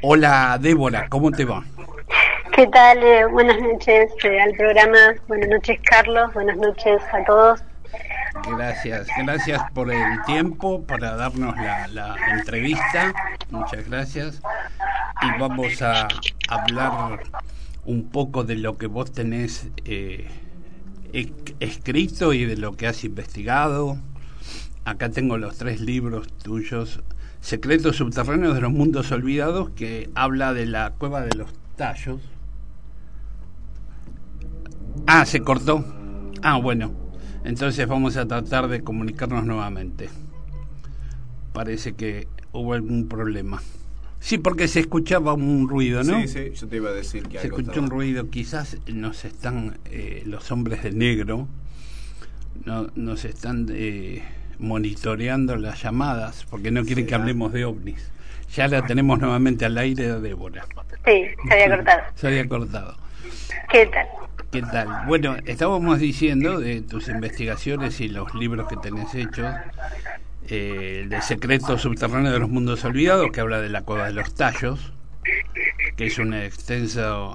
Hola Débora, ¿cómo te va? ¿Qué tal? Buenas noches al programa. Buenas noches, Carlos. Buenas noches a todos. Gracias por el tiempo, para darnos la entrevista. Muchas gracias. Y vamos a hablar un poco de lo que vos tenés escrito y de lo que has investigado. Acá tengo los 3 libros tuyos. Secretos subterráneos de los mundos olvidados, que habla de la cueva de los tallos. Se cortó. Bueno. Entonces vamos a tratar de comunicarnos nuevamente. Parece que hubo algún problema. Sí, porque se escuchaba un ruido, ¿no? Sí, yo te iba a decir que se escuchó un ruido. Quizás nos están los hombres de negro nos están monitoreando las llamadas, porque no quieren que hablemos de ovnis. Ya la tenemos nuevamente al aire de Débora. Sí, se había cortado. Se había cortado. ¿Qué tal? ¿Qué tal? Bueno, estábamos diciendo de tus investigaciones y los libros que tenés hechos, de Secretos subterráneos de los mundos olvidados, que habla de la cueva de los tallos, que es una extensa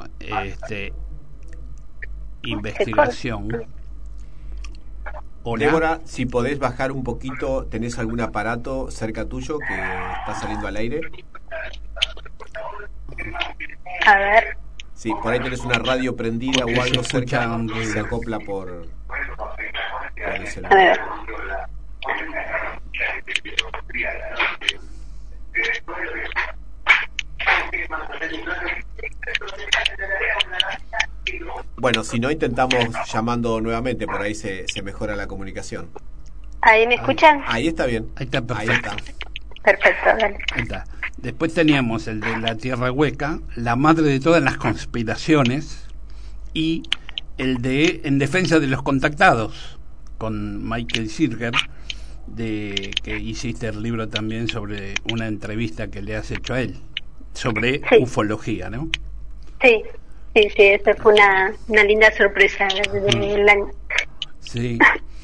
investigación. Hola. Débora, si podés bajar un poquito, ¿tenés algún aparato cerca tuyo que está saliendo al aire? A ver. Sí, por ahí tenés una radio prendida o algo cerca, se acopla por ese lado. A ver. Bueno, si no, intentamos llamando nuevamente, por ahí se mejora la comunicación. ¿Ahí me escuchan? Ahí está bien. Ahí está perfecto. Perfecto, dale. Ahí está. Después teníamos el de la Tierra Hueca, la madre de todas las conspiraciones, y el de En defensa de los contactados, con Michael Zirger, que hiciste el libro también sobre una entrevista que le has hecho a él, sobre ufología, ¿no? Sí, esa fue una linda sorpresa del año. Sí.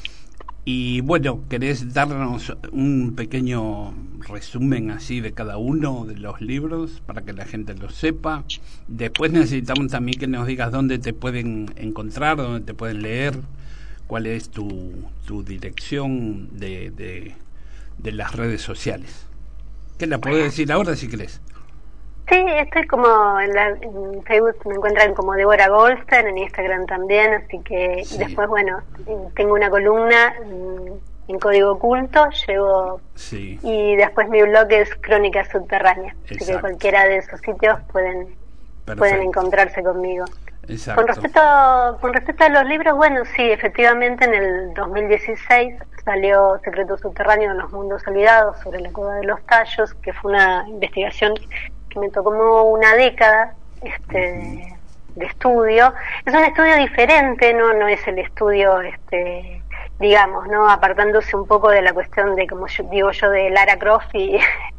Y bueno, ¿querés darnos un pequeño resumen así de cada uno de los libros para que la gente lo sepa? Después necesitamos también que nos digas dónde te pueden encontrar, dónde te pueden leer, cuál es tu dirección de las redes sociales. ¿Qué la podés decir ahora si querés? Sí, estoy como en Facebook, me encuentran como Débora Goldstein, en Instagram también, así que sí. Y después, bueno, tengo una columna en Código Oculto, sí. Y después mi blog es Crónicas Subterráneas, Exacto. así que cualquiera de esos sitios pueden encontrarse conmigo. Exacto. Con respecto a los libros, bueno, sí, efectivamente en el 2016 salió Secretos Subterráneos de los Mundos Olvidados sobre la cueva de los tallos, que fue una investigación que me tocó como una década de estudio. Es un estudio diferente, no es el estudio digamos, ¿no? Apartándose un poco de la cuestión de, como yo digo yo, de Lara Croft y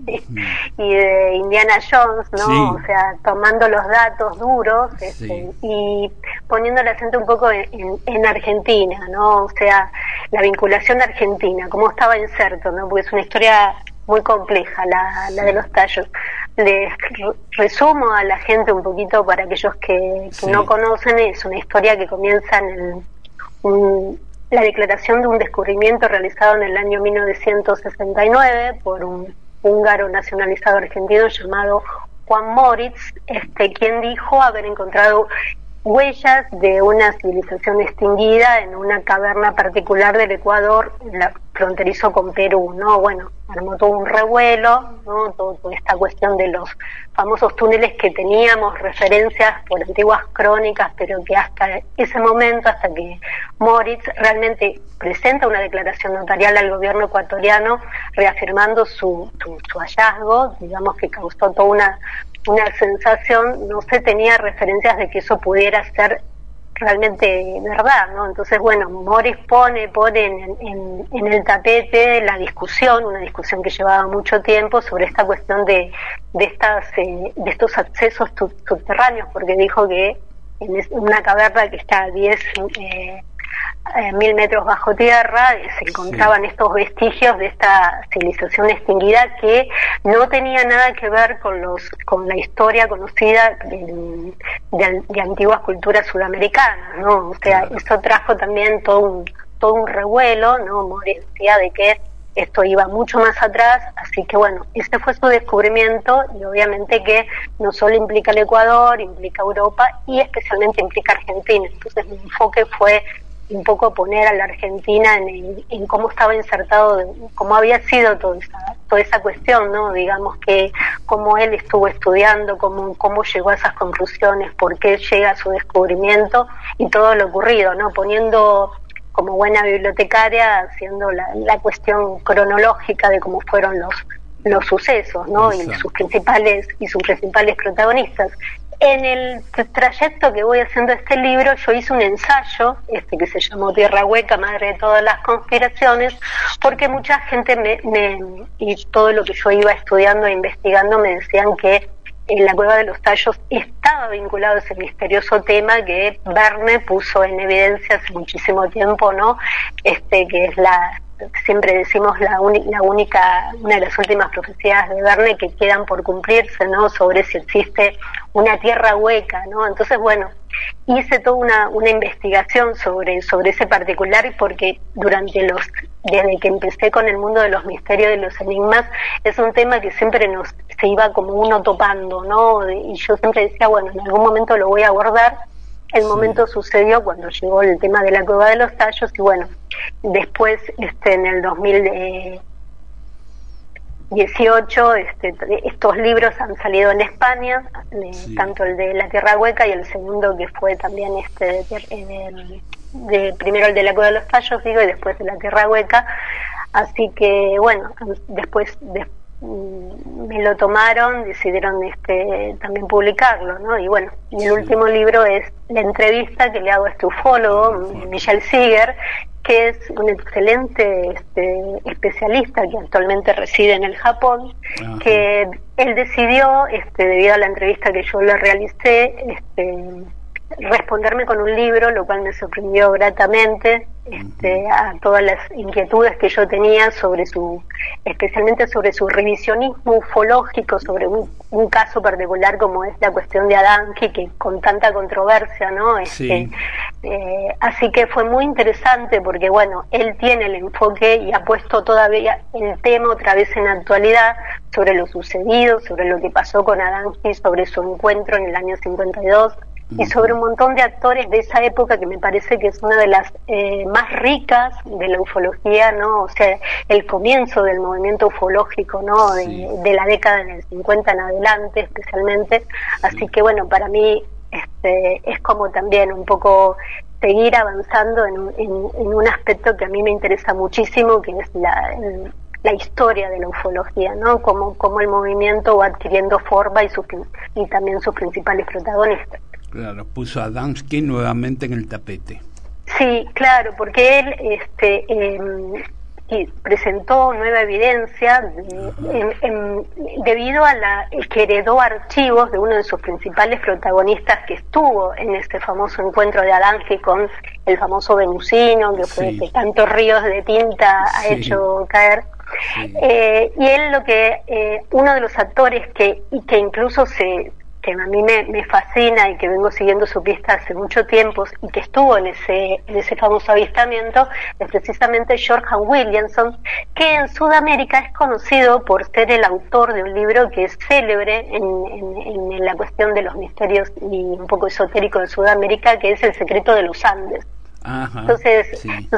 de Indiana Jones, ¿no? Sí. O sea, tomando los datos duros sí. Y poniendo el acento un poco en Argentina, ¿no? O sea, la vinculación de Argentina, cómo estaba inserto, ¿no? Porque es una historia muy compleja, la de los tallos. Les resumo a la gente un poquito para aquellos que no conocen. Es una historia que comienza en la declaración de un descubrimiento realizado en el año 1969 por un húngaro nacionalizado argentino llamado Juan Moritz, quien dijo haber encontrado huellas de una civilización extinguida en una caverna particular del Ecuador, fronterizo con Perú, ¿no? Bueno, armó todo un revuelo, ¿no? Toda esta cuestión de los famosos túneles que teníamos referencias por antiguas crónicas, pero que hasta ese momento, hasta que Moritz realmente presenta una declaración notarial al gobierno ecuatoriano reafirmando su hallazgo, digamos que causó toda una sensación, no se tenía referencias de que eso pudiera ser realmente verdad, ¿no? Entonces, bueno, Moritz pone en el tapete la discusión, una discusión que llevaba mucho tiempo sobre esta cuestión de estos accesos subterráneos, porque dijo que en una caverna que está 1000 metros bajo tierra, se encontraban estos vestigios de esta civilización extinguida que no tenía nada que ver con la historia conocida de antiguas culturas sudamericanas, ¿no? O sea, eso trajo también todo un revuelo, ¿no? Mori decía de que esto iba mucho más atrás, así que bueno, ese fue su descubrimiento, y obviamente que no solo implica el Ecuador, implica Europa y especialmente implica Argentina. Entonces mi enfoque fue un poco poner a la Argentina en cómo estaba insertado, cómo había sido toda esa cuestión, ¿no? Digamos que cómo él estuvo estudiando, cómo llegó a esas conclusiones, por qué llega a su descubrimiento y todo lo ocurrido, ¿no? Poniendo como buena bibliotecaria, haciendo la cuestión cronológica de cómo fueron los sucesos, ¿no? Exacto. y sus principales protagonistas. En el trayecto que voy haciendo este libro, yo hice un ensayo, que se llamó Tierra Hueca, madre de todas las conspiraciones, porque mucha gente y todo lo que yo iba estudiando e investigando me decían que en la Cueva de los Tallos estaba vinculado a ese misterioso tema que Verne puso en evidencia hace muchísimo tiempo, ¿no? Que es siempre decimos una de las últimas profecías de Verne que quedan por cumplirse, ¿no? Sobre si existe una tierra hueca, ¿no? Entonces, bueno, hice toda una investigación sobre ese particular, porque desde que empecé con el mundo de los misterios y los enigmas, es un tema que siempre se iba como uno topando, ¿no? Y yo siempre decía, bueno, en algún momento lo voy a abordar. El momento sucedió cuando llegó el tema de la Cueva de los Tallos, y bueno, después en el 2018 estos libros han salido en España, tanto el de La Tierra Hueca y el segundo que fue también primero el de la Cueva de los Tallos, y después de La Tierra Hueca. Así que bueno, después me lo tomaron, decidieron también publicarlo, ¿no? Y bueno, el último libro es la entrevista que le hago a este ufólogo, Michel Seeger, que es un excelente especialista que actualmente reside en el Japón. Ajá. Que él decidió, debido a la entrevista que yo le realicé, responderme con un libro, lo cual me sorprendió gratamente, a todas las inquietudes que yo tenía especialmente sobre su revisionismo ufológico, sobre un caso particular como es la cuestión de Adamski, que con tanta controversia, ¿no? Así que fue muy interesante porque, bueno, él tiene el enfoque y ha puesto todavía el tema otra vez en actualidad sobre lo sucedido, sobre lo que pasó con Adamski, sobre su encuentro en el año 52, y sobre un montón de actores de esa época que me parece que es una de las más ricas de la ufología, ¿no? O sea, el comienzo del movimiento ufológico, ¿no? De la década del 50 en adelante, especialmente. Así que bueno, para mí es como también un poco seguir avanzando en un aspecto que a mí me interesa muchísimo, que es la historia de la ufología, ¿no? Cómo el movimiento va adquiriendo forma y también sus principales protagonistas. Claro, puso a Adamski nuevamente en el tapete. Sí, claro, porque él presentó nueva evidencia debido a que heredó archivos de uno de sus principales protagonistas que estuvo en este famoso encuentro de Adamski con el famoso venusino, que fue que tantos ríos de tinta ha hecho caer. Sí. Y él uno de los actores que incluso que a mí me fascina y que vengo siguiendo su pista hace mucho tiempo y que estuvo en ese famoso avistamiento, es precisamente George Williamson, que en Sudamérica es conocido por ser el autor de un libro que es célebre en la cuestión de los misterios y un poco esotérico de Sudamérica, que es El secreto de los Andes. Ajá, entonces,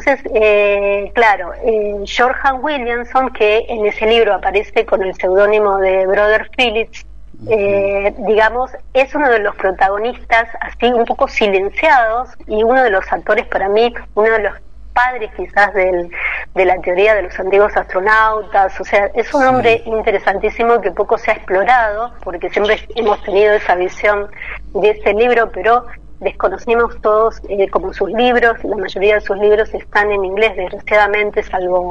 claro, George Williamson, que en ese libro aparece con el seudónimo de Brother Phillips, digamos, es uno de los protagonistas así un poco silenciados y uno de los actores, para mí, uno de los padres quizás de la teoría de los antiguos astronautas. O sea, es un hombre interesantísimo que poco se ha explorado, porque siempre hemos tenido esa visión de ese libro, pero desconocimos todos como sus libros. La mayoría de sus libros están en inglés, desgraciadamente, salvo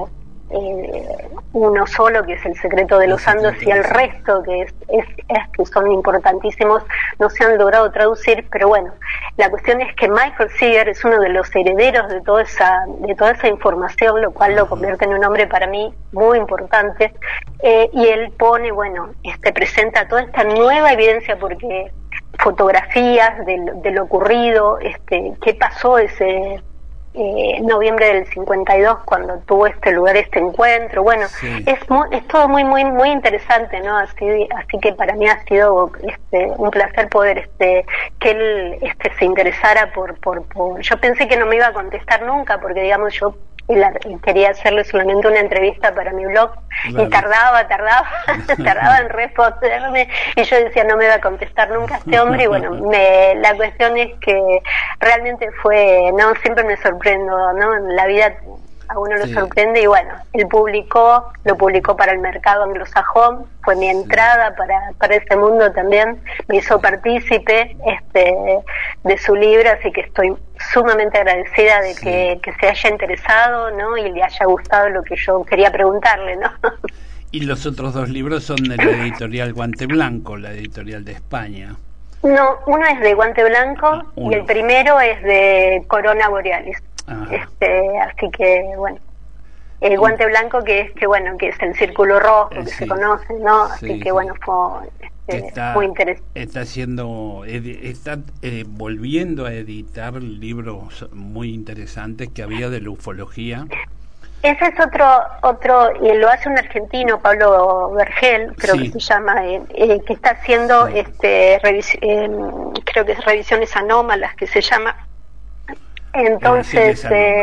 uno solo, que es El secreto de los Andes, y el resto, que que son importantísimos, no se han logrado traducir. Pero bueno, la cuestión es que Michael Seeger es uno de los herederos de toda esa información, lo cual lo convierte en un hombre para mí muy importante, y él pone, presenta toda esta nueva evidencia, porque fotografías de lo ocurrido, qué pasó ese noviembre del 52 cuando tuvo este lugar, este encuentro. Es todo muy muy muy interesante, ¿no? Así que para mí ha sido un placer poder que él se interesara por yo pensé que no me iba a contestar nunca, porque digamos yo quería hacerle solamente una entrevista para mi blog, y tardaba en responderme, y yo decía, no me va a contestar nunca este hombre. Y la cuestión es que realmente siempre me sorprendo, ¿no? En la vida a uno lo sorprende, y él lo publicó para el mercado anglosajón, fue mi entrada para ese mundo también, me hizo partícipe de su libro, así que estoy sumamente agradecida de que se haya interesado, ¿no? Y le haya gustado lo que yo quería preguntarle, ¿no? Y los otros dos libros son de la editorial Guante Blanco, la editorial de España. No, uno es de Guante Blanco, y el primero es de Corona Borealis. Así que el Guante Blanco, que es el círculo rojo, que se conoce, ¿no? Así que fue muy interesante. Está volviendo a editar libros muy interesantes que había de la ufología. Ese es otro, y lo hace un argentino, Pablo Vergel, creo que se llama, que está haciendo, creo que es Revisiones Anómalas, que se llama. Entonces,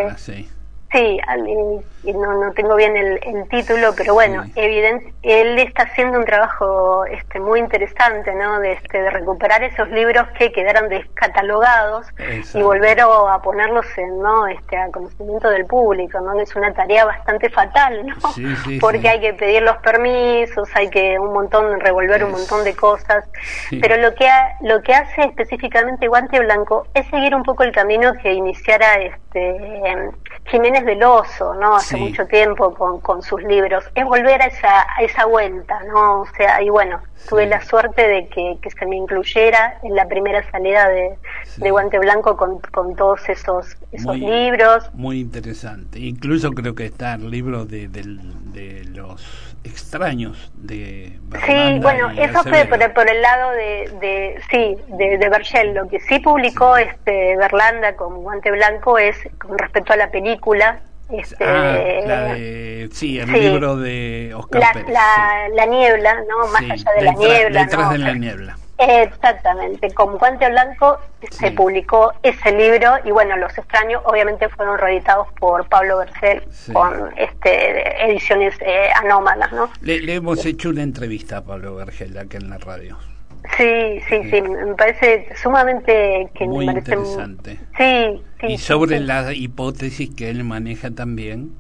no tengo bien el título, pero él está haciendo un trabajo muy interesante, ¿no? De recuperar esos libros que quedaron descatalogados. Exacto. Y volver a ponerlos a conocimiento del público, ¿no? Es una tarea bastante fatal, ¿no? Porque hay que pedir los permisos, hay que revolver un montón de cosas. Pero lo que hace específicamente Guante Blanco es seguir un poco el camino que iniciara Jiménez del Oso, ¿no? Hace mucho tiempo con sus libros, es volver a esa vuelta, ¿no? O sea, y tuve la suerte de que se me incluyera en la primera salida de Guante Blanco con todos esos libros. Muy interesante. Incluso creo que está el libro de los extraños de Berlanda. Sí, eso fue por el lado de Vergel. Lo que sí publicó Berlanda con Guante Blanco es con respecto a la película. El libro de Oscar Pérez. La niebla, ¿no? Más allá de la niebla. Detrás de la niebla. Exactamente, con Guante Blanco se publicó ese libro, y Los extraños obviamente fueron reeditados por Pablo Vergel con ediciones anómalas, ¿no? Le hemos hecho una entrevista a Pablo Vergel aquí en la radio. Sí, me parece sumamente muy interesante. Y sobre la hipótesis que él maneja también,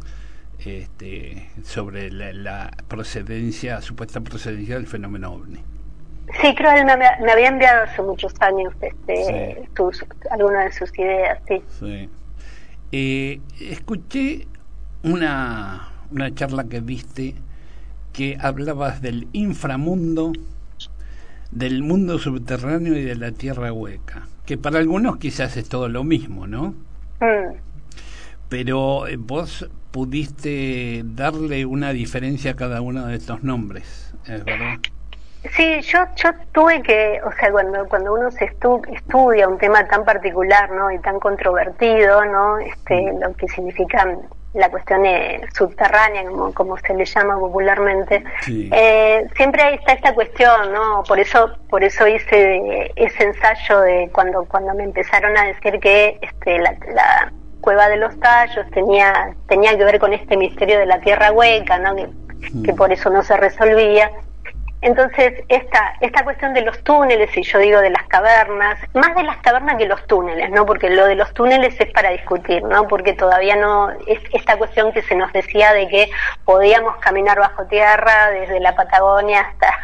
sobre la supuesta procedencia del fenómeno OVNI. Sí, creo que él me había enviado hace muchos años algunas de sus ideas, escuché una charla que diste, que hablabas del inframundo, del mundo subterráneo y de la tierra hueca, que para algunos quizás es todo lo mismo, ¿no? Pero vos pudiste darle una diferencia a cada uno de estos nombres, ¿es verdad? Sí, yo tuve que, cuando uno estudia un tema tan particular, ¿no? Y tan controvertido, ¿no? Lo que significa la cuestión subterránea, como se le llama popularmente, siempre está esta cuestión, ¿no? Por eso hice ese ensayo de cuando me empezaron a decir que la Cueva de los Tallos tenía que ver con este misterio de la tierra hueca, ¿no? Que por eso no se resolvía. Entonces, esta cuestión de los túneles, y yo digo de las cavernas, más de las cavernas que los túneles, ¿no? Porque lo de los túneles es para discutir, ¿no? Porque todavía no, es esta cuestión que se nos decía de que podíamos caminar bajo tierra desde la Patagonia hasta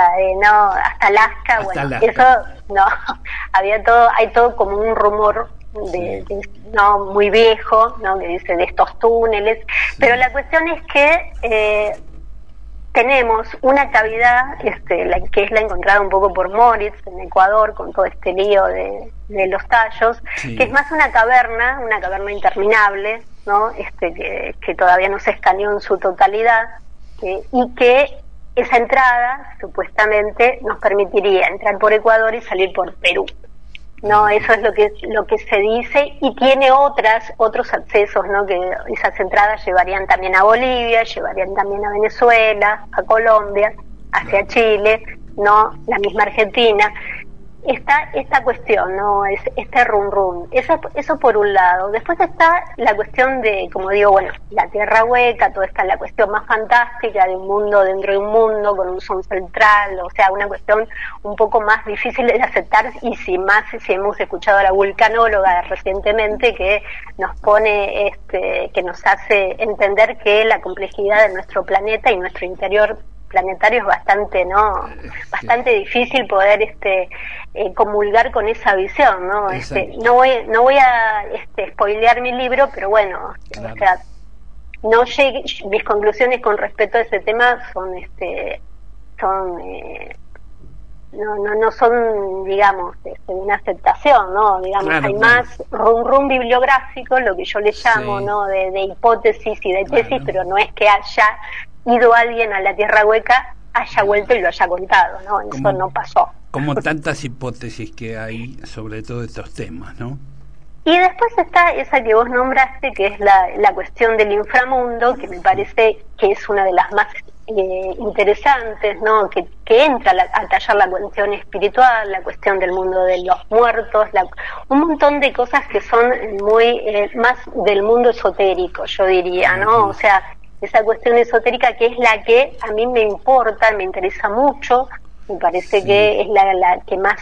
Alaska. Alaska. Eso no, hay todo como un rumor no muy viejo, ¿no? Que dice de estos túneles, pero la cuestión es que tenemos una cavidad, que es la encontrada un poco por Moritz en Ecuador, con todo este lío de los tallos, que es más una caverna interminable, ¿no? Que todavía no se escaneó en su totalidad, y que esa entrada supuestamente nos permitiría entrar por Ecuador y salir por Perú. No, eso es lo que se dice, y tiene otros accesos, ¿no? Que esas entradas llevarían también a Bolivia, llevarían también a Venezuela, a Colombia, hacia Chile, ¿no? La misma Argentina. Está esta cuestión, ¿no? Este rum. Eso por un lado. Después está la cuestión de, como digo, bueno, la tierra hueca, toda esta la cuestión más fantástica de un mundo dentro de un mundo, con un sol central, o sea, una cuestión un poco más difícil de aceptar, y si hemos escuchado a la vulcanóloga recientemente, que nos pone, que nos hace entender que la complejidad de nuestro planeta y nuestro interior planetario es bastante difícil poder comulgar con esa visión, ¿no? No voy a spoilear mi libro, pero bueno, claro. O sea, mis conclusiones con respecto a ese tema no son, digamos, una aceptación, ¿no? Digamos, claro, hay más rum bibliográfico, lo que yo le llamo, ¿no? De hipótesis y de tesis, pero no es que haya ido alguien a la tierra hueca, haya vuelto y lo haya contado, ¿no? Eso no pasó. Como tantas hipótesis que hay sobre todos estos temas, ¿no? Y después está esa que vos nombraste, que es la cuestión del inframundo, que me parece que es una de las más interesantes, ¿no? Que entra a tallar la cuestión espiritual, la cuestión del mundo de los muertos, un montón de cosas que son muy más del mundo esotérico, yo diría, ¿no? O sea, esa cuestión esotérica, que es la que a mí me importa, me interesa mucho, me parece que es la que más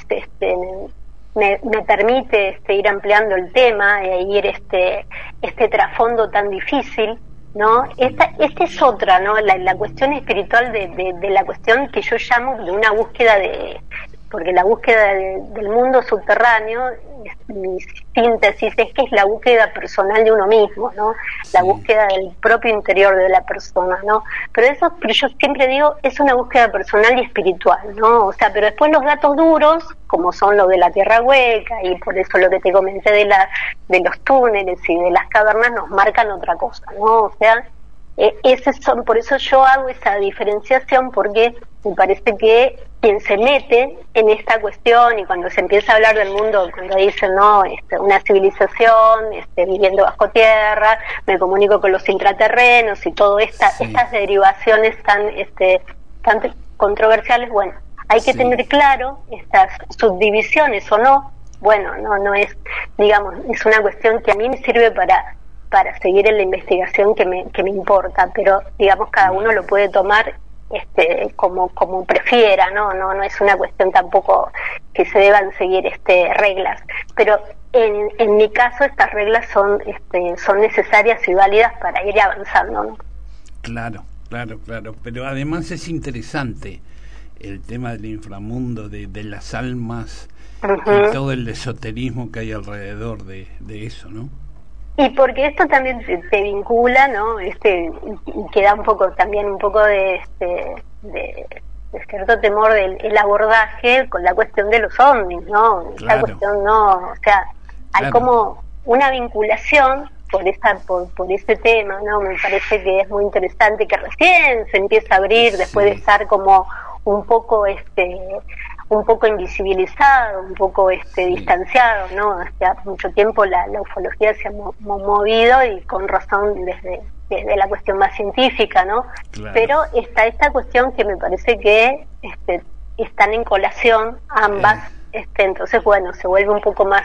me permite ir ampliando el tema e ir este trasfondo tan difícil, ¿no? Esta es otra, ¿no? La cuestión espiritual de la cuestión que yo llamo de una búsqueda porque la búsqueda del mundo subterráneo, mi síntesis es que es la búsqueda personal de uno mismo, ¿no? La búsqueda del propio interior de la persona, ¿no? Pero yo siempre digo, es una búsqueda personal y espiritual, ¿no? O sea, pero después los datos duros, como son los de la tierra hueca, y por eso lo que te comenté de los túneles y de las cavernas, nos marcan otra cosa, ¿no? O sea, por eso yo hago esa diferenciación, porque me parece que quien se mete en esta cuestión, y cuando se empieza a hablar del mundo, cuando dicen, no, una civilización, viviendo bajo tierra, me comunico con los intraterrenos y todas estas derivaciones tan controversiales, bueno, hay que tener claro estas subdivisiones o no. Bueno, no es, digamos, es una cuestión que a mí me sirve para seguir en la investigación que me importa, pero digamos cada uno lo puede tomar como prefiera, no es una cuestión tampoco que se deban seguir reglas, pero en mi caso estas reglas son necesarias y válidas para ir avanzando, ¿no? Claro, pero además es interesante el tema del inframundo, de las almas, y todo el esoterismo que hay alrededor de eso, ¿no? Y porque esto también te vincula, ¿no? Y queda un poco de cierto temor del abordaje con la cuestión de los ovnis, ¿no? Esa cuestión o sea, hay como una vinculación por ese tema, ¿no? Me parece que es muy interesante, que recién se empieza a abrir después de estar como un poco invisibilizado, un poco distanciado, ¿no? Hace mucho tiempo la ufología se ha movido, y con razón desde la cuestión más científica, ¿no? Claro. Pero está esta cuestión que me parece que están en ambas, entonces bueno, se vuelve un poco más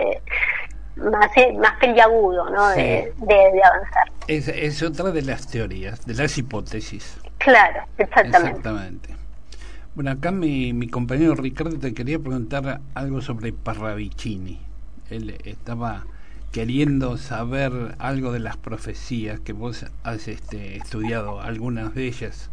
más peliagudo, ¿no? De avanzar. Es otra de las teorías, de las hipótesis. Claro, exactamente. Bueno, acá mi compañero Ricardo te quería preguntar algo sobre Parravicini. Él estaba queriendo saber algo de las profecías, que vos has estudiado algunas de ellas,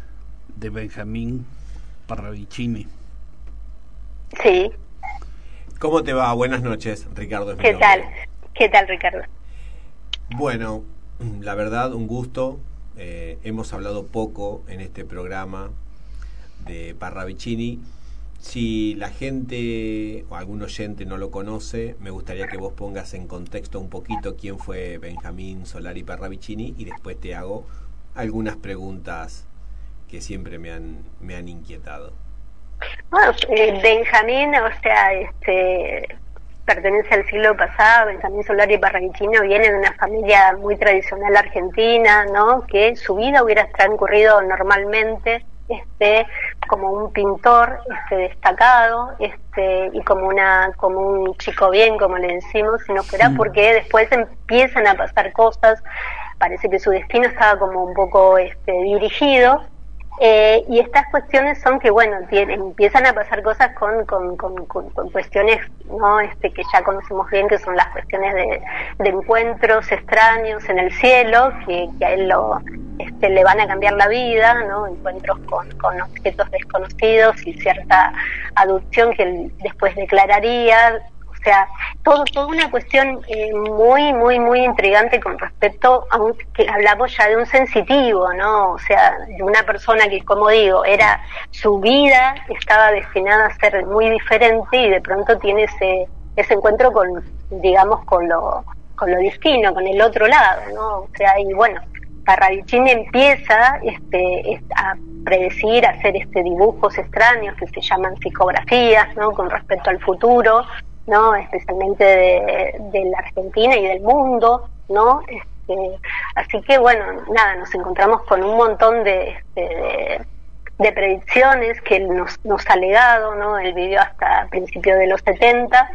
de Benjamín Parravicini. Sí. ¿Cómo te va? Buenas noches, Ricardo. ¿Qué tal? ¿Qué tal, Ricardo? Bueno, la verdad, un gusto. Hemos hablado poco en este programa de Parravicini. Si la gente o algún oyente no lo conoce, me gustaría que vos pongas en contexto un poquito quién fue Benjamín Solari Parravicini y después te hago algunas preguntas que siempre me han inquietado. Bueno, Benjamín, o sea, pertenece al siglo pasado. Benjamín Solari Parravicini viene de una familia muy tradicional argentina, ¿no? Que su vida hubiera transcurrido normalmente, como un pintor, destacado, y como un chico bien, como le decimos, sino que era porque después empiezan a pasar cosas. Parece que su destino estaba como un poco dirigido. Y estas cuestiones son que, bueno, empiezan a pasar cosas con cuestiones, ¿no? Que ya conocemos bien, que son las cuestiones de encuentros extraños en el cielo, que a él le van a cambiar la vida, ¿no? Encuentros con objetos desconocidos y cierta adopción que él después declararía. O sea, toda una cuestión muy intrigante con respecto a que hablamos ya de un sensitivo, ¿no? O sea, de una persona que, como digo, su vida estaba destinada a ser muy diferente y de pronto tiene ese encuentro con lo destino, con el otro lado, ¿no? O sea, y bueno, Parravicini empieza a predecir, a hacer dibujos extraños que se llaman psicografías, ¿no? Con respecto al futuro, ¿no? Especialmente de la Argentina y del mundo, ¿no? Así que bueno, nada, nos encontramos con un montón de predicciones que él nos ha legado, ¿no? Él vivió hasta principios de los 70,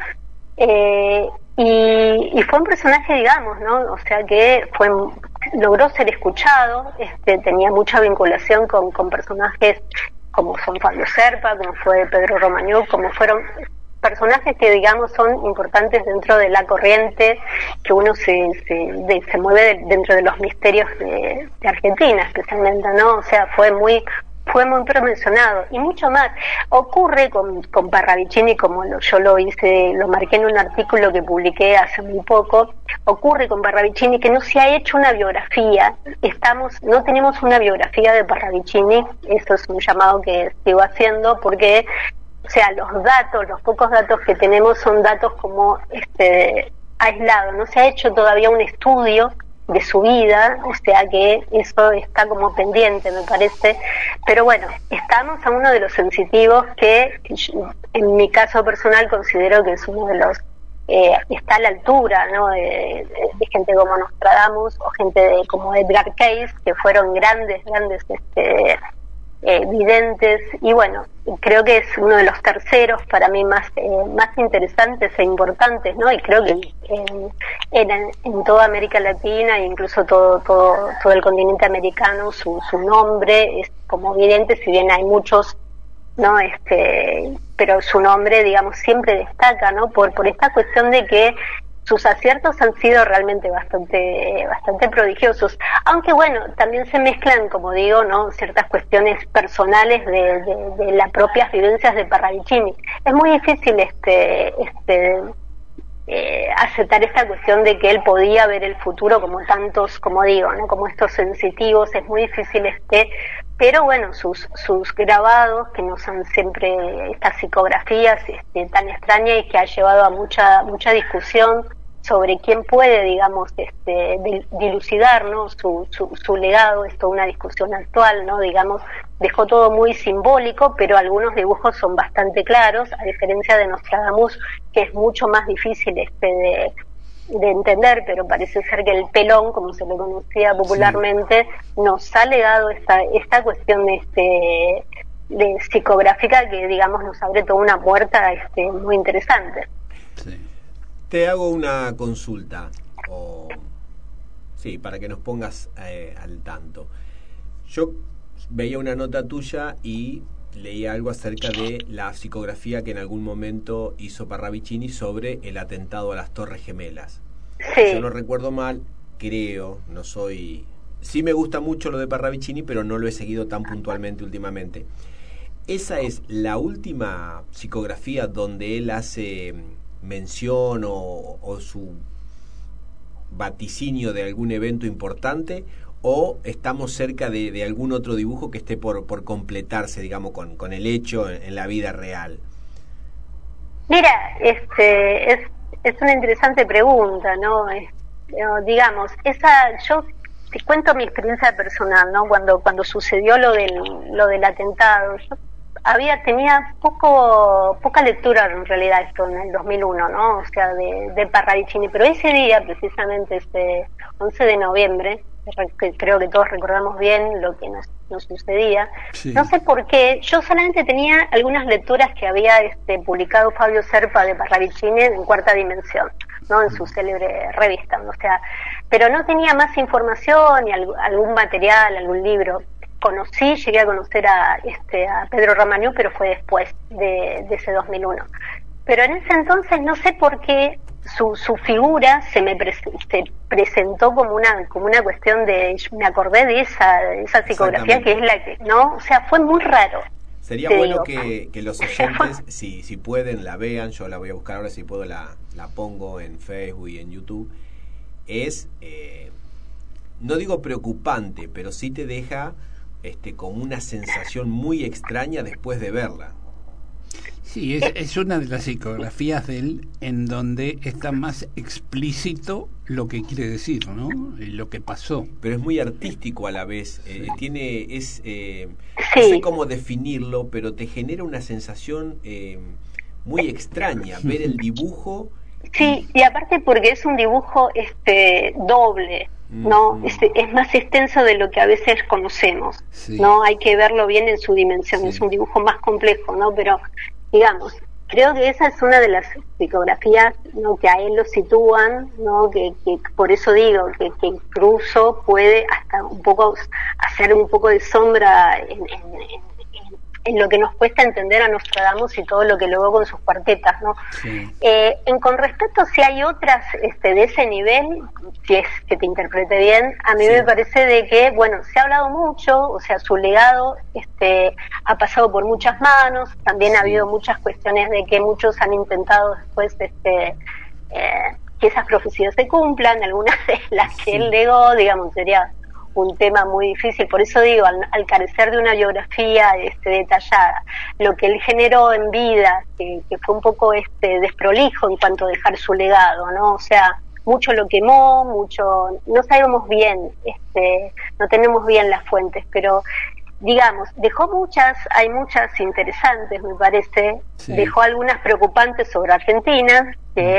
y fue un personaje, digamos, ¿no? O sea que logró ser escuchado, tenía mucha vinculación con personajes como son Pablo Serpa, como fue Pedro Romagnol, como fueron personajes que, digamos, son importantes dentro de la corriente que uno se mueve dentro de los misterios de Argentina, especialmente, ¿no? O sea, fue muy promocionado. Y mucho más ocurre con Parravicini, como yo lo marqué en un artículo que publiqué hace muy poco. Ocurre con Parravicini que no se ha hecho una biografía. No tenemos una biografía de Parravicini. Eso es un llamado que sigo haciendo, porque o sea, los pocos datos que tenemos son datos como aislados. No se ha hecho todavía un estudio de su vida, o sea que eso está como pendiente, me parece. Pero bueno, estamos a uno de los sensitivos que en mi caso personal considero que es uno de los está a la altura, ¿no? de gente como Nostradamus o gente como Edgar Cayce, que fueron grandes videntes. Y bueno, creo que es uno de los terceros para mí más interesantes e importantes, ¿no? Y creo que en toda América Latina e incluso todo el continente americano su nombre es como evidente, si bien hay muchos, ¿no? Pero su nombre, digamos, siempre destaca, ¿no? Por esta cuestión de que sus aciertos han sido realmente bastante prodigiosos, aunque bueno, también se mezclan, como digo, ¿no? Ciertas cuestiones personales de las propias vivencias de Parravicini. Es muy difícil aceptar esta cuestión de que él podía ver el futuro como tantos, como digo, ¿no? Como estos sensitivos. Es muy difícil pero bueno, sus grabados que nos han siempre estas psicografías tan extrañas y que ha llevado a mucha discusión sobre quién puede, digamos, dilucidar, ¿no? su legado. Es toda una discusión actual, ¿no? Digamos, dejó todo muy simbólico, pero algunos dibujos son bastante claros, a diferencia de Nostradamus, que es mucho más difícil de entender, pero parece ser que el pelón, como se lo conocía popularmente, sí, nos ha legado esta cuestión de psicográfica que, digamos, nos abre toda una puerta muy interesante. Sí. Te hago una consulta, para que nos pongas al tanto. Yo veía una nota tuya y leía algo acerca de la psicografía que en algún momento hizo Parravicini sobre el atentado a las Torres Gemelas. Sí. Yo no recuerdo mal, creo, no soy... Sí me gusta mucho lo de Parravicini, pero no lo he seguido tan puntualmente últimamente. ¿Esa es la última psicografía donde él hace mención o su vaticinio de algún evento importante, o estamos cerca de algún otro dibujo que esté por completarse, digamos, con el hecho en la vida real? Mira, es una interesante pregunta, ¿no? Digamos, yo te cuento mi experiencia personal, ¿no? Cuando sucedió lo del atentado, yo tenía poca lectura en realidad esto en el 2001, ¿no? O sea, de Parravicini, pero ese día, precisamente este 11 de noviembre, que creo que todos recordamos bien lo que nos sucedía, sí. No sé por qué, yo solamente tenía algunas lecturas que había publicado Fabio Serpa de Parravicini en Cuarta Dimensión, ¿no? En su célebre revista, o sea, pero no tenía más información ni algún material, algún libro. Llegué a conocer a Pedro Ramalho, pero fue después de ese 2001. Pero en ese entonces no sé por qué su figura se presentó como una cuestión me acordé de esa psicografía que es la que, ¿no? O sea, fue muy raro. Sería bueno que los oyentes, si pueden, la vean. Yo la voy a buscar ahora, si puedo la pongo en Facebook y en YouTube. Es, no digo preocupante, pero sí te deja como una sensación muy extraña después de verla. Sí, es una de las psicografías de él en donde está más explícito lo que quiere decir, ¿no? Lo que pasó. Pero es muy artístico a la vez. Sí. No sé cómo definirlo, pero te genera una sensación muy extraña ver el dibujo. Sí, y aparte porque es un dibujo doble, ¿no? Es más extenso de lo que a veces conocemos, sí. ¿No? Hay que verlo bien en su dimensión, sí. Es un dibujo más complejo, ¿no? Pero, digamos, creo que esa es una de las psicografías, ¿no? Que a él lo sitúan, ¿no? Que por eso digo que incluso puede hasta un poco hacer un poco de sombra en lo que nos cuesta entender a Nostradamus y todo lo que luego con sus cuartetas, ¿no? Sí. Con respecto si hay otras de ese nivel, si es que te interprete bien, a mí sí. Me parece de que, bueno, se ha hablado mucho, o sea, su legado ha pasado por muchas manos, también sí. Ha habido muchas cuestiones de que muchos han intentado después que esas profecías se cumplan, algunas de las que sí. Él legó, digamos, sería un tema muy difícil, por eso digo, al carecer de una biografía detallada, lo que él generó en vida, que fue un poco desprolijo en cuanto a dejar su legado, ¿no? O sea, mucho lo quemó, no sabemos bien, no tenemos bien las fuentes, pero digamos, hay muchas interesantes, me parece, sí. Dejó algunas preocupantes sobre Argentina,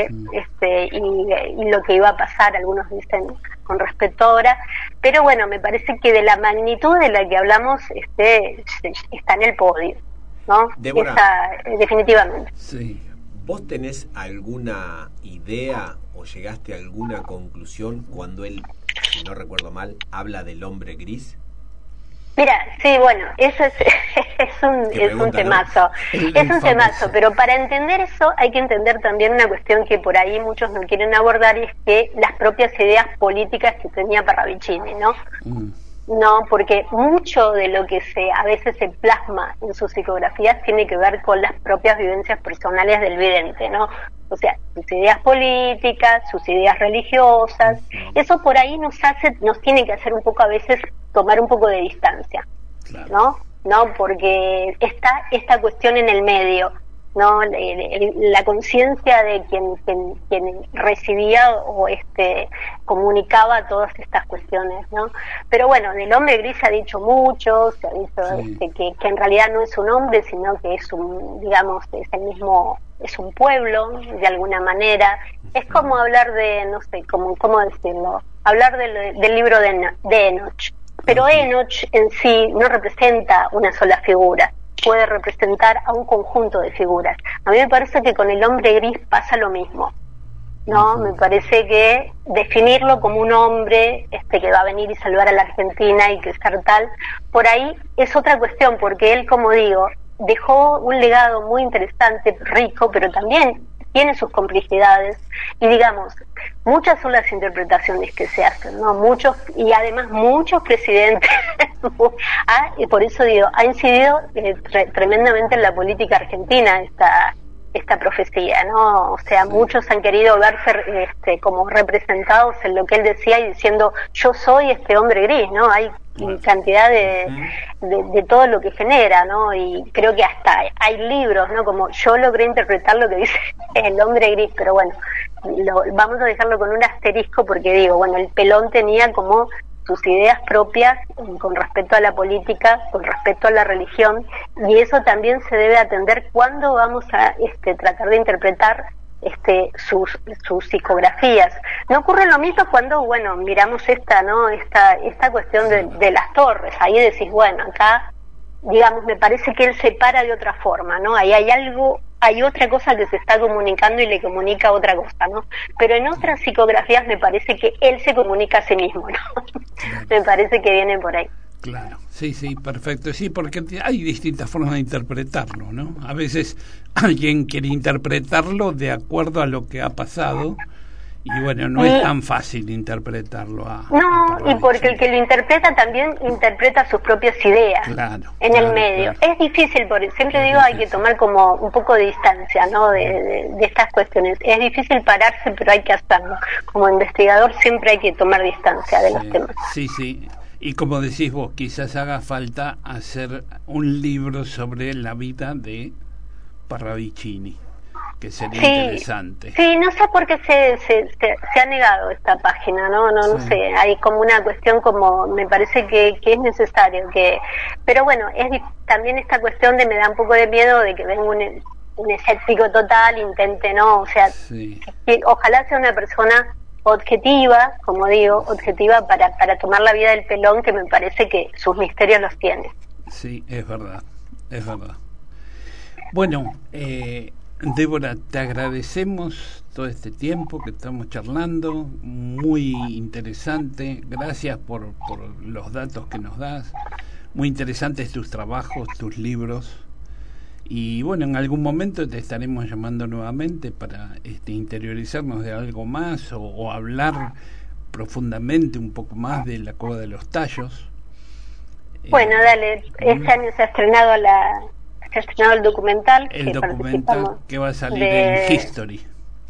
y lo que iba a pasar, algunos dicen con respecto ahora, pero bueno, me parece que de la magnitud de la que hablamos está en el podio, ¿no? Débora, definitivamente. Sí. ¿Vos tenés alguna idea o llegaste a alguna conclusión cuando él, si no recuerdo mal, habla del hombre gris? Mira, sí, bueno, eso es un temazo, ¿no? Es un temazo, pero para entender eso hay que entender también una cuestión que por ahí muchos no quieren abordar, y es que las propias ideas políticas que tenía Parravicini, ¿no? No, porque mucho de lo que a veces se plasma en sus psicografías tiene que ver con las propias vivencias personales del vidente, ¿no? O sea, sus ideas políticas, sus ideas religiosas, eso por ahí nos tiene que hacer un poco a veces tomar un poco de distancia, claro. ¿No? Porque está esta cuestión en el medio, ¿no? La conciencia de quien recibía o comunicaba todas estas cuestiones, ¿no? Pero bueno, del hombre gris se ha dicho mucho, se ha dicho sí. Que en realidad no es un hombre, sino que es es un pueblo, de alguna manera. Es como hablar de, no sé, cómo decirlo, hablar del libro de Enoch. Pero Enoch en sí no representa una sola figura, puede representar a un conjunto de figuras. A mí me parece que con el hombre gris pasa lo mismo, ¿no? Me parece que definirlo como un hombre que va a venir y salvar a la Argentina y que ser tal, por ahí es otra cuestión, porque él, como digo, dejó un legado muy interesante, rico, pero también tiene sus complejidades, y digamos, muchas son las interpretaciones que se hacen, ¿no? Y además muchos presidentes Y por eso digo, ha incidido tremendamente en la política argentina esta profecía, ¿no? O sea, Sí. muchos han querido verse como representados en lo que él decía y diciendo, yo soy este hombre gris, ¿no? Hay cantidad de todo lo que genera, ¿no? Y creo que hasta hay libros, ¿no? Como yo logré interpretar lo que dice el hombre gris, pero bueno, vamos a dejarlo con un asterisco porque digo, bueno, el Pelón tenía como sus ideas propias con respecto a la política, con respecto a la religión, y eso también se debe atender cuando vamos a tratar de interpretar sus psicografías. No ocurre lo mismo cuando, bueno, miramos esta cuestión de las torres. Ahí decís, bueno, acá, digamos, me parece que él se para de otra forma, ¿no? Ahí hay algo, hay otra cosa que se está comunicando y le comunica otra cosa, ¿no? Pero en otras psicografías me parece que él se comunica a sí mismo, ¿no? Claro. Me parece que viene por ahí. Claro, sí, perfecto. Sí, porque hay distintas formas de interpretarlo, ¿no? A veces alguien quiere interpretarlo de acuerdo a lo que ha pasado y bueno, no es tan fácil interpretarlo. No, y porque el que lo interpreta también interpreta sus propias ideas, claro, en el medio. Claro. Es difícil, porque siempre digo, hay que tomar como un poco de distancia, ¿no? De estas cuestiones. Es difícil pararse, pero hay que hacerlo. Como investigador siempre hay que tomar distancia de los temas. Sí. Y como decís vos, quizás haga falta hacer un libro sobre la vida de Parravicini, que sería interesante. Sí, no sé por qué se ha negado esta página, no sé, hay como una cuestión como, me parece que es necesario, pero bueno, también esta cuestión de me da un poco de miedo de que venga un escéptico total, intente, ¿no? O sea, ojalá sea una persona objetiva, como digo, objetiva para tomar la vida del Pelón, que me parece que sus misterios los tiene. Sí, es verdad. Bueno, Débora, te agradecemos todo este tiempo que estamos charlando, muy interesante, gracias por los datos que nos das, muy interesantes tus trabajos, tus libros. Y bueno, en algún momento te estaremos llamando nuevamente para interiorizarnos de algo más o hablar profundamente un poco más de la Cueva de los Tallos. Bueno, dale, este año se ha estrenado el documental. El documental que va a salir en History.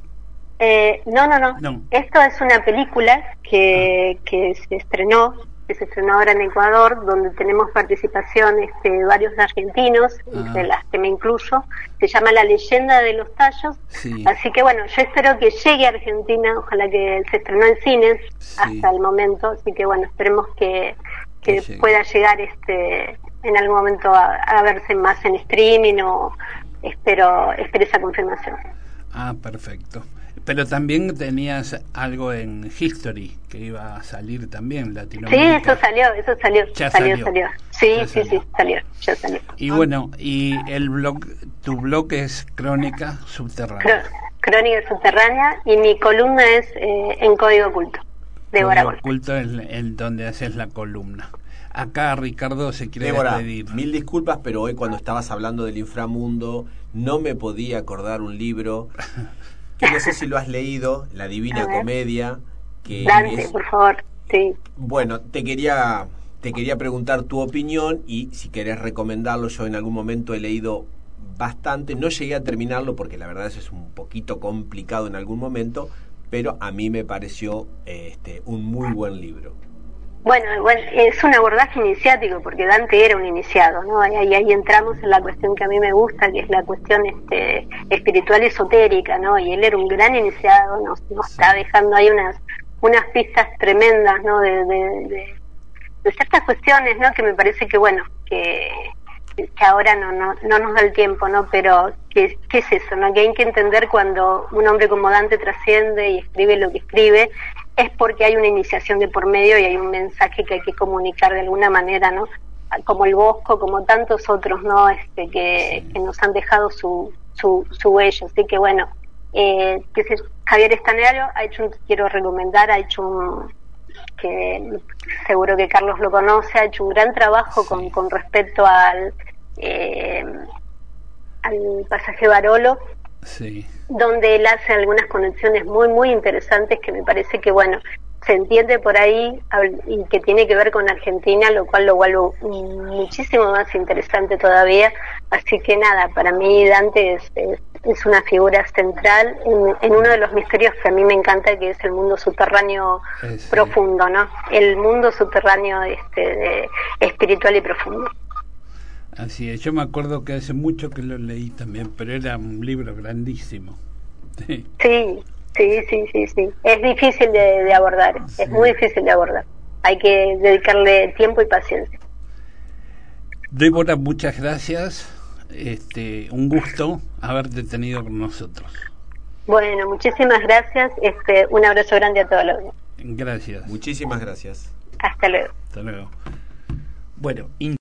No. Esto es una película que se estrenó ahora en Ecuador, donde tenemos participación varios argentinos, entre las que me incluyo. Se llama La leyenda de los tallos. Sí. Así que bueno, yo espero que llegue a Argentina, ojalá que se estrenó en cines hasta el momento, así que bueno, esperemos que pueda llegar en algún momento a verse más en streaming, o espero esa confirmación. Perfecto. Pero también tenías algo en History que iba a salir también, Latinoamérica. Sí, eso salió. Ya salió. Sí, ya salió. Y bueno, y tu blog es Crónica Subterránea. Crónica Subterránea, y mi columna es en Código Oculto, de Débora Golf. Oculto es el donde haces la columna. Acá Ricardo se quiere Débora, despedir. Mil disculpas, pero hoy cuando estabas hablando del inframundo no me podía acordar un libro que no sé si lo has leído, La Divina Comedia, que Dante, por favor, sí. Bueno, te quería preguntar tu opinión y si querés recomendarlo. Yo en algún momento he leído bastante, no llegué a terminarlo porque la verdad eso es un poquito complicado en algún momento, pero a mí me pareció un muy buen libro. Bueno, es un abordaje iniciático, porque Dante era un iniciado, ¿no? Ahí entramos en la cuestión que a mí me gusta, que es la cuestión espiritual esotérica, ¿no? Y él era un gran iniciado, nos está dejando ahí unas pistas tremendas, ¿no? De ciertas cuestiones, ¿no? Que me parece que, bueno, que ahora no nos da el tiempo, ¿no? Pero ¿qué es eso, no? Que hay que entender cuando un hombre como Dante trasciende y escribe lo que escribe, es porque hay una iniciación de por medio y hay un mensaje que hay que comunicar de alguna manera, ¿no? Como el Bosco, como tantos otros, ¿no? Que nos han dejado su huella. Así que bueno, Javier Estanero quiero recomendar, ha hecho que seguro que Carlos lo conoce, ha hecho un gran trabajo con respecto al pasaje Barolo, donde él hace algunas conexiones muy muy interesantes que me parece que bueno, se entiende por ahí y que tiene que ver con Argentina, lo cual lo vuelve muchísimo más interesante todavía. Así que nada, para mí Dante es una figura central en uno de los misterios que a mí me encanta, que es el mundo subterráneo profundo, ¿no? El mundo subterráneo espiritual y profundo. Así es, yo me acuerdo que hace mucho que lo leí también, pero era un libro grandísimo. Sí. Es difícil de abordar, es muy difícil de abordar. Hay que dedicarle tiempo y paciencia. Débora, muchas gracias. Un gusto haberte tenido con nosotros. Bueno, muchísimas gracias. Un abrazo grande a todos los días. Gracias. Muchísimas gracias. Hasta luego. Hasta luego. Bueno,